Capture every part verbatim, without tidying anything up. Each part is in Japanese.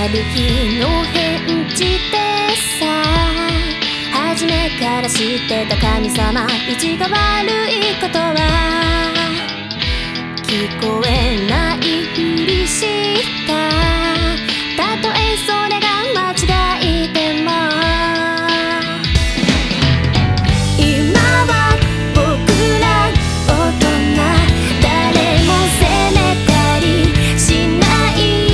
る日の返事でさ、初めから知ってた神様、意地が悪いことは聞こえないふりした。たとえそれが間違いでも、今は僕ら大人、誰も責めたりしない、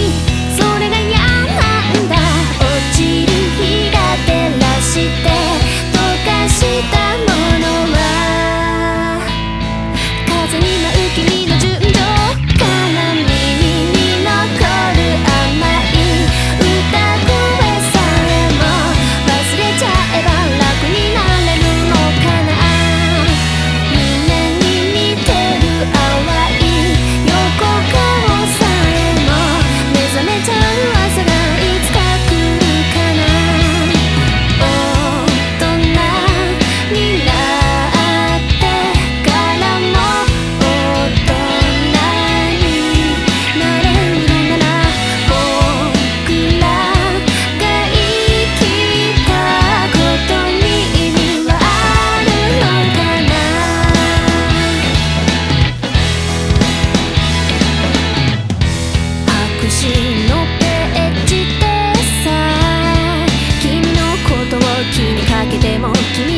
それが嫌なんだ。落ちる日が照らして溶かしたものは、風に舞う君の純情から耳に残る甘い歌声さえも忘れちゃえば楽になれるのかな。夢に似てる淡い横顔さえも目覚めちゃう朝がいつか来るかな。大人になってからも大人になれるのなら、僕らが生きたことに意味はあるのかな。白紙のページでさ、君のことを気にかけても君